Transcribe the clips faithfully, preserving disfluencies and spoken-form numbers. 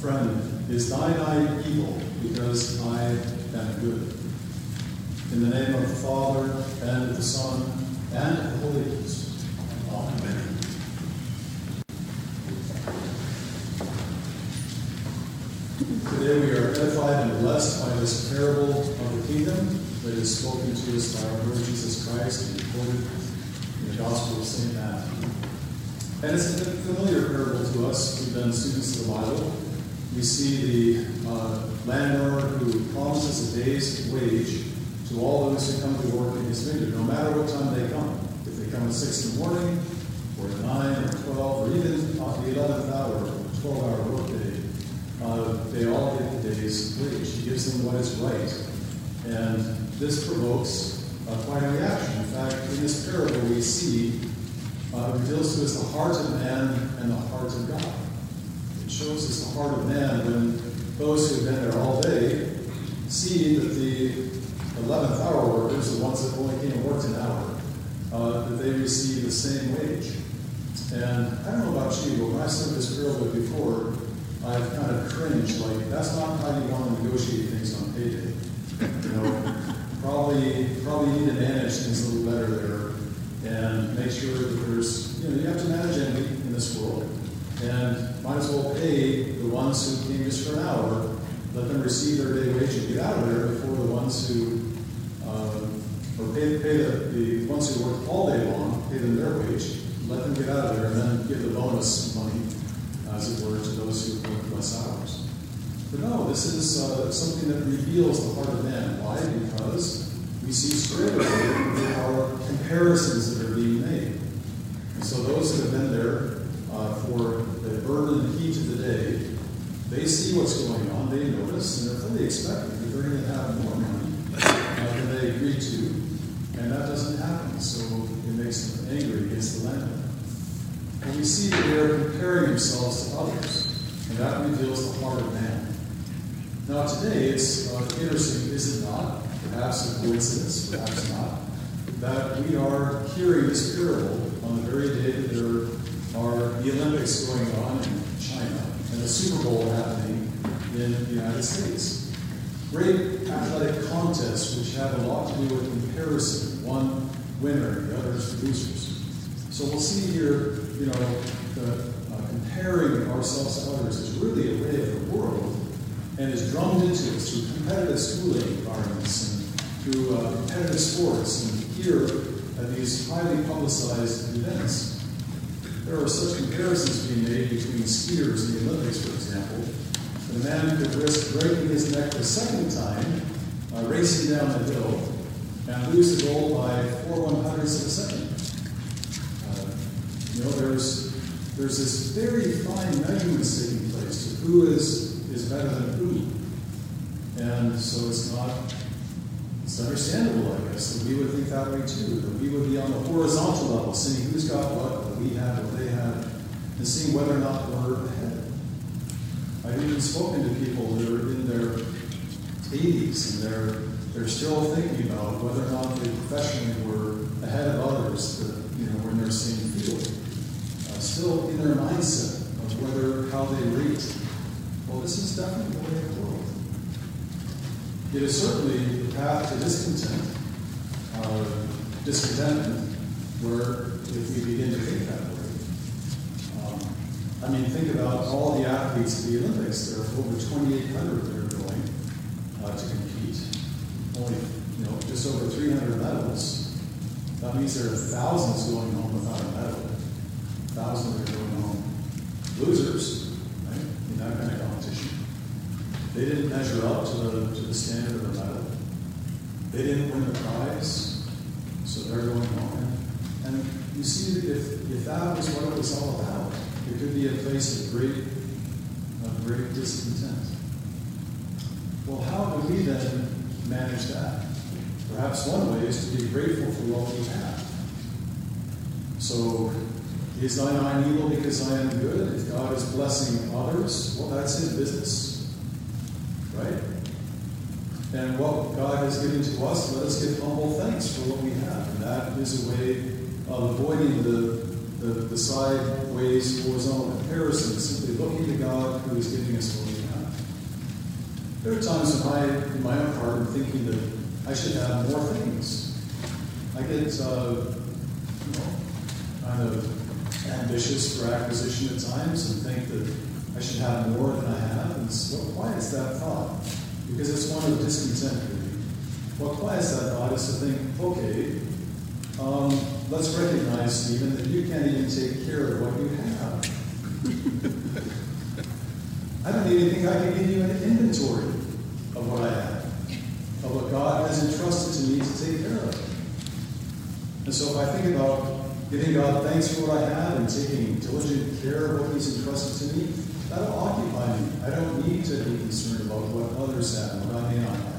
Friend, is thine eye evil, because I am good? In the name of the Father, and of the Son, and of the Holy Ghost. Amen. Today we are edified and blessed by this parable of the kingdom that is spoken to us by our Lord Jesus Christ and recorded in the Gospel of Saint Matthew. And it's a familiar parable to us who've been students of the Bible. We see the uh, landowner who promises a day's wage to all those who come to work in his vineyard, no matter what time they come. If they come at six in the morning, or at nine, or twelve, or even uh, the eleventh hour, or twelve-hour workday, uh, they all get the day's wage. He gives them what is right. And this provokes uh, quite a reaction. In fact, in this parable we see, uh, it reveals to us the heart of man and the heart of God. It shows us the heart of man when those who have been there all day see that the eleventh hour workers, the ones that only came and worked an hour, uh, that they receive the same wage. And I don't know about you, but when I said this parable before, I've kind of cringed, like, that's not how you want to negotiate things on payday. You know, probably probably need to manage things a little better there and make sure that there's, you know, you have to manage envy in this world. And might as well pay the ones who came just for an hour, let them receive their day wage and get out of there before the ones who, uh, or pay, pay the, the ones who work all day long, pay them their wage, let them get out of there, and then give the bonus money, as it were, to those who work less hours. But no, this is uh, something that reveals the heart of man. Why? Because we see straight away there are comparisons that are being made. And so those that have been there uh, for the burden and heat of the day, they see what's going on, they notice, and they're fully expecting that they're going to have more money uh, than they agreed to. And that doesn't happen, so it makes them angry against the landowner. And we see that they're comparing themselves to others, and that reveals the heart of man. Now today, it's uh, interesting, is it not? Perhaps a coincidence, perhaps not, that we are hearing this parable on the very day that there are the Olympics going on in China and the Super Bowl happening in the United States. Great athletic contests which have a lot to do with comparison, one winner, the others losers. So we'll see here, you know, the, uh, comparing ourselves to others is really a way of the world and is drummed into us through competitive schooling environments and through uh, competitive sports and here at these highly publicized events. There are such comparisons being made between skiers in the Olympics, for example. The man could risk breaking his neck the second time, uh, racing down the hill, and lose the goal by four one hundredths of a second. Uh, you know, there's there's this very fine measurements taking place to who is is better than who, and so it's not. It's understandable, I guess, that we would think that way too, that we would be on the horizontal level, seeing who's got what, what we have, what they have, and seeing whether or not we're ahead. I've even spoken to people that are in their eighties, and they're they're still thinking about whether or not they professionally were ahead of others that, you know, were in their same field. Uh, still in their mindset of whether, how they rate. Well, this is definitely the way of the world. It is certainly the path to discontent, uh, discontentment, where if we begin to think that way. Um, I mean, think about all the athletes at the Olympics. There are over twenty-eight hundred that are going uh, to compete. Only, you know, just over three hundred medals. That means there are thousands going home without a medal. Thousands are going home losers, right, in that kind of competition. They didn't measure up to the to the standard of the medal. They didn't win the prize, so they're going home. And, and you see that if, if that was what it was all about, it could be a place of great, of great discontent. Well, how do we then manage that? Perhaps one way is to be grateful for what we have. So, is thine eye evil because I am good? If God is blessing others, well, that's his business. Right? And what God has given to us, let us give humble thanks for what we have. And that is a way of avoiding the, the, the sideways horizontal comparison is simply looking to God who is giving us what we have. There are times when I, in my own heart, am thinking that I should have more things. I get, uh, you know, kind of ambitious for acquisition at times and think that I should have more than I have. And so why is that thought? Because it's one of discontent, really. What quiets that thought is to think, okay, um, let's recognize, Stephen, that you can't even take care of what you have. I don't even think I can give you an inventory of what I have, of what God has entrusted to me to take care of. And so if I think about giving God thanks for what I have and taking diligent care of what He's entrusted to me, that'll occupy me. I don't need to be concerned about what others have and what I may not have.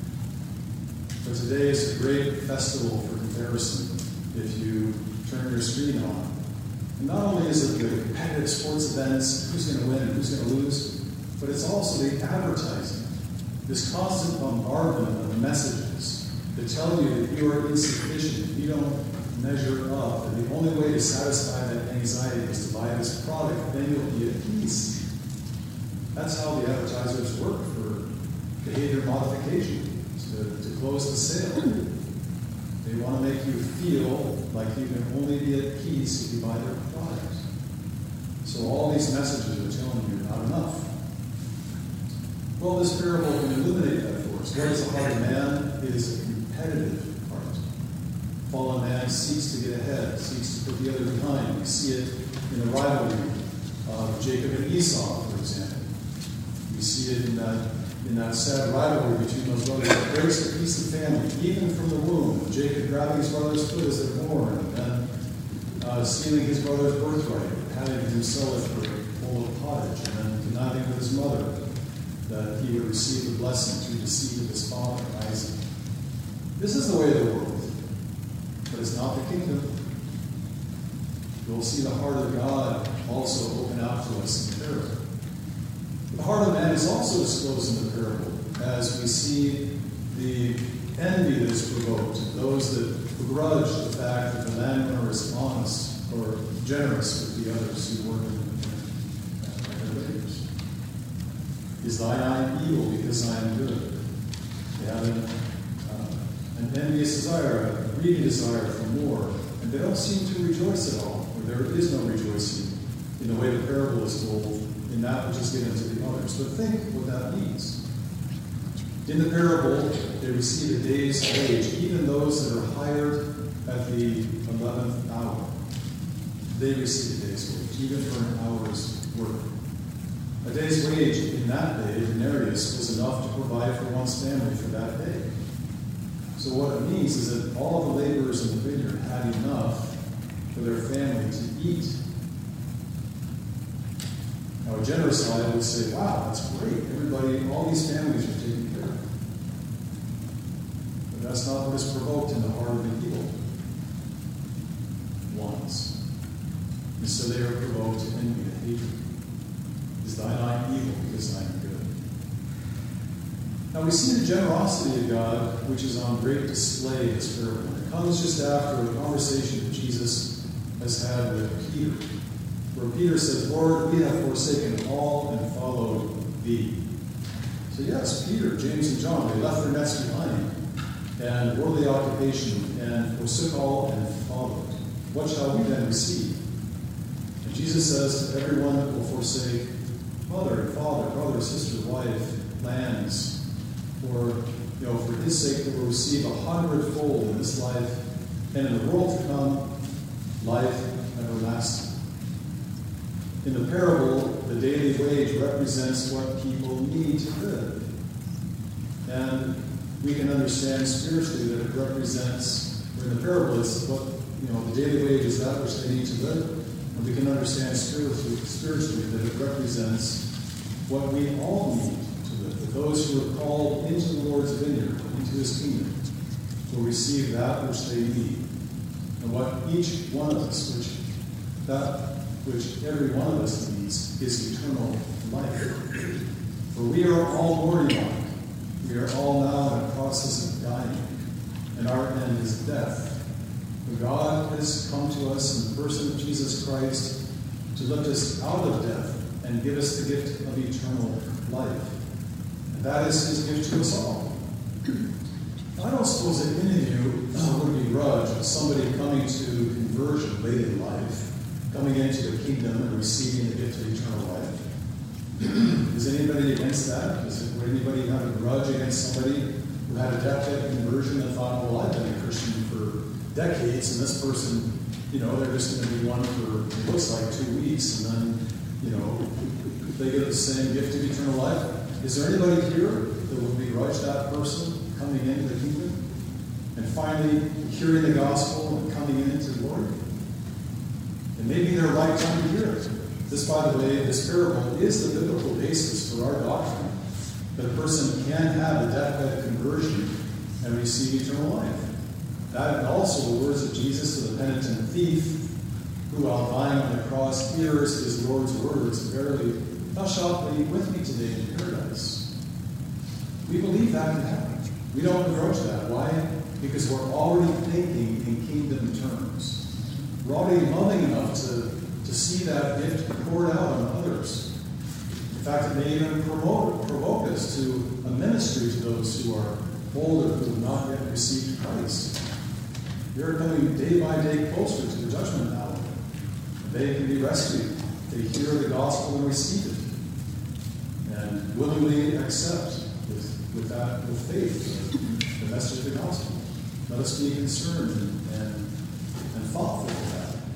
But today is a great festival for comparison if you turn your screen on. And not only is it the competitive sports events, who's going to win and who's going to lose, but it's also the advertising. This constant bombardment of messages that tell you that you are insufficient, you don't measure up, and the only way to satisfy that anxiety is to buy this product, then you'll be at peace. That's how the advertisers work for behavior modification. To, to close the sale. They want to make you feel like you can only be at peace if you buy their product. So all these messages are telling you not enough. Well, this parable can illuminate that for us. What is the heart of man? It is a competitive heart. Fallen man seeks to get ahead, seeks to put the other behind. We see it in the rivalry of Jacob and Esau, for example. We see it in that in that sad rivalry between those brothers that breaks the peace of family, even from the womb. Jacob grabbing his brother's foot as they're born, and then uh, stealing his brother's birthright, having him sell it for a bowl of pottage, and then conniving with his mother that he would receive the blessing through the seed of his father, Isaac. This is the way of the world, but it's not the kingdom. You'll see the heart of God also open out to us in the parable. The heart of man is also disclosed in the parable, as we see the envy that is provoked, those that begrudge the fact that the landowner is honest or generous with the others who work in their labors. Is thine eye evil because I am good? They have an, uh, an envious desire, a greedy desire for more, and they don't seem to rejoice at all, or there is no rejoicing in the way the parable is told, in that which is given to the others. But think what that means. In the parable, they receive a day's wage, even those that are hired at the eleventh hour. They receive a day's wage, even for an hour's work. A day's wage in that day, denarius, was enough to provide for one's family for that day. So what it means is that all the laborers in the vineyard had enough for their family to eat. Now, a generous eye would say, wow, that's great. Everybody, all these families are taken care of. But that's not what is provoked in the heart of the evil ones. And so they are provoked to envy and hatred. Is thine eye evil because I am good? Now we see the generosity of God, which is on great display in this parable. It comes just after a conversation that Jesus has had with Peter, where Peter says, Lord, we have forsaken all and followed thee. So yes, Peter, James, and John, they left their nets behind and worldly occupation and forsook all and followed. What shall we then receive? And Jesus says to everyone that will forsake mother, father, brother, sister, wife, lands, or, you know, for his sake they will receive a hundredfold in this life, and in the world to come, life everlasting. In the parable, the daily wage represents what people need to live. And we can understand spiritually that it represents, or in the parable, it's what, you know, the daily wage is that which they need to live. And we can understand spiritually, spiritually that it represents what we all need to live. That those who are called into the Lord's vineyard, into his kingdom, will receive that which they need. And what each one of us, which that which every one of us needs, is eternal life. For we are all mourning on. We are all now in a process of dying, and our end is death. But God has come to us in the person of Jesus Christ to lift us out of death and give us the gift of eternal life. And that is his gift to us all. I don't suppose that any of you would begrudge somebody coming to conversion late in life, coming into the kingdom and receiving the gift of eternal life. Is anybody against that? Is it, would anybody have a grudge against somebody who had a deathbed conversion and thought, well, I've been a Christian for decades, and this person, you know, they're just going to be one for, it looks like, two weeks, and then, you know, they get the same gift of eternal life. Is there anybody here that would begrudge that person coming into the kingdom and finally hearing the gospel and coming into the Lord? And maybe their lifetime to hear it. This, by the way, this parable is the biblical basis for our doctrine, that a person can have a deathbed conversion and receive eternal life. That and also the words of Jesus to the penitent thief, who while dying on the cross hears his Lord's words, verily, thou shalt be with me today in paradise. We believe that can happen. We don't begrudge that. Why? Because we're already thinking in kingdom terms. We're already loving enough to, to see that gift poured out on others. In fact, it may even promote, provoke us to a ministry to those who are older, who have not yet received Christ. They're coming day by day closer to the judgment hour. They can be rescued. They hear the gospel and receive it, and willingly accept with, with that, with faith, the, the message of the gospel. Let us be concerned and, and, and thoughtful of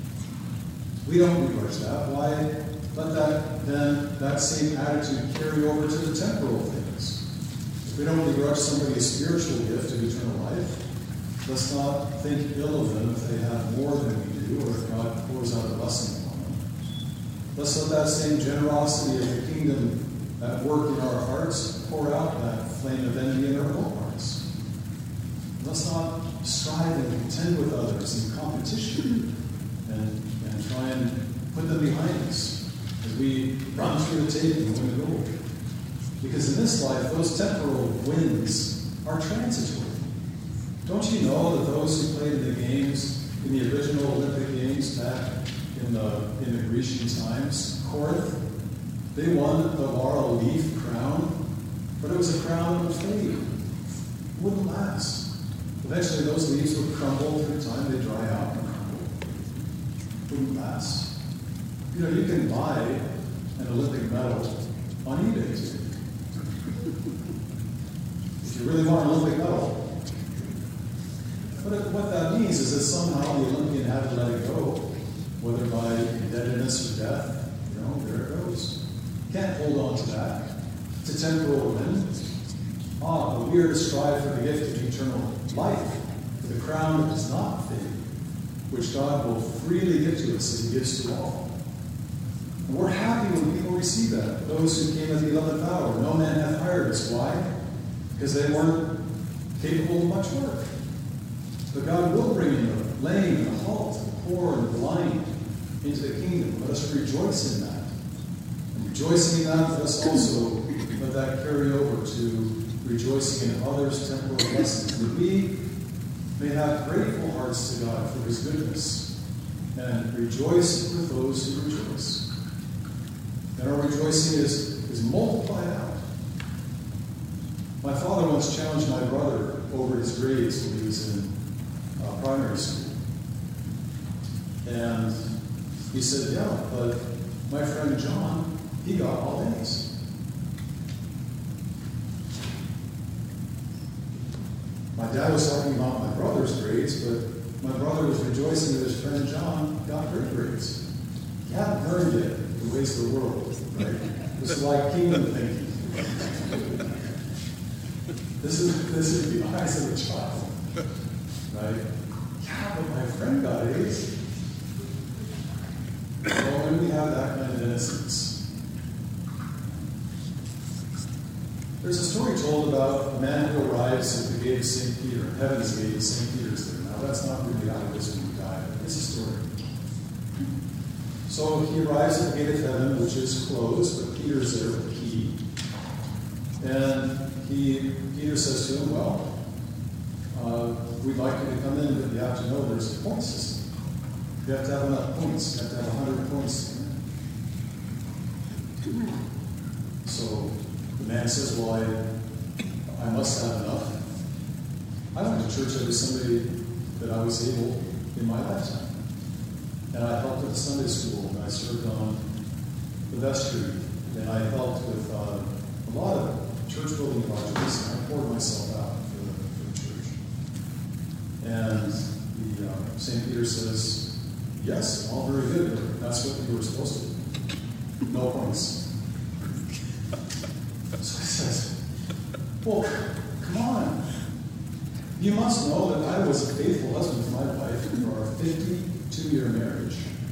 that. We don't begrudge that. Why? Let that then that same attitude carry over to the temporal things. If we don't begrudge somebody a spiritual gift of eternal life, let's not think ill of them if they have more than we do, or if God pours out a blessing upon them. Let's let that same generosity of the kingdom at work in our hearts pour out that flame of envy in our own hearts. Let's not strive and contend with others in competition and, and try and put them behind us as we run through the tape and win the gold. Because in this life, those temporal wins are transitory. Don't you know that those who played in the games, in the original Olympic Games back in the, in the Grecian times, Corinth, they won the laurel leaf crown, but it was a crown that would fade. It wouldn't last. Eventually those leaves would crumble through time, they'd dry out and crumble. It wouldn't last. You know, you can buy an Olympic medal on eBay too. If you really want an Olympic medal. But what that means is that somehow the Olympian had to let it go, whether by indebtedness or death. You know, there it goes. Can't hold on to that. It's a temporal win. Ah, but we are to strive for the gift of eternal life, for the crown that does not fade, which God will freely give to us as he gives to all. And we're happy when people receive that. Those who came at the eleventh hour, no man hath hired us. Why? Because they weren't capable of much work. But God will bring in the lame and the halt, the poor and the blind into the kingdom. Let us rejoice in that. And rejoicing in that, let us also let that carry over to rejoicing in others' temporal blessings. That we may have grateful hearts to God for his goodness and rejoice with those who rejoice. And our rejoicing is, is multiplied out. My father once challenged my brother over his grades when he was in uh, primary school. And he said, yeah, but my friend John, he got all A's. My dad was talking about my brother's grades, but my brother was rejoicing that his friend John got great grades. He hadn't learned yet the ways of the world, right? This is like kingdom thinking. This is this is the eyes of a child, right? Yeah, but my friend got A's. Well, when we have that kind of innocence. There's a story told about a man who arrives at the gate of Saint Peter, heaven's gate of Saint Peter's there. Now, that's not really how it is when you die, but it's a story. So he arrives at the gate of heaven, which is closed, but Peter's there with the key. And he, Peter says to him, well, uh, we'd like you to come in, but you have to know there's a point system. You have to have enough points. You have to have one hundred points to come in. So the man says, well, I, I must have enough. I went to church every Sunday that I was able in my lifetime. And I helped at the Sunday school, and I served on the vestry, and I helped with uh, a lot of church building projects, and I poured myself out for the, for the church. And the uh, Saint Peter says, yes, all very good, but that's what you were supposed to do. No points. So he says, well, come on. You must know that I was a faithful husband to my wife for our fifty-two-year marriage.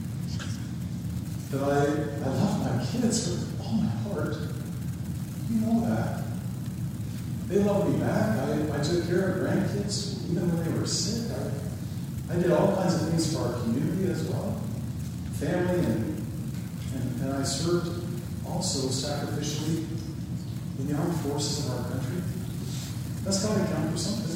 That I, I love my kids with all my heart. You know that. They love me back. I, I took care of grandkids even when they were sick. I, I did all kinds of things for our community as well. Family, and, and, and I served also sacrificially in the armed forces of our country. That's got to count for something.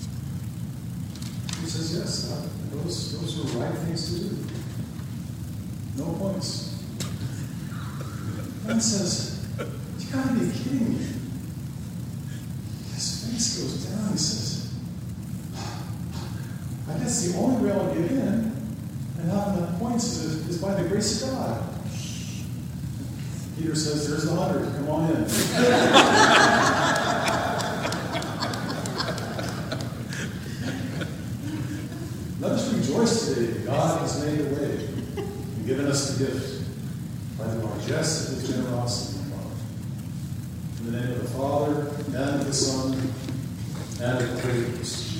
He says, yes, uh, those, those were right things to do. No points. And says, you got to be kidding me. His face goes down. He says, I guess the only way I'll get in and have enough points is, is by the grace of God. Peter says, there's the hundred. Come on in. Let us rejoice today that God has made a way and given us the gift by the largesse of His generosity and love. In the name of the Father, and of the Son, and of the Holy Ghost.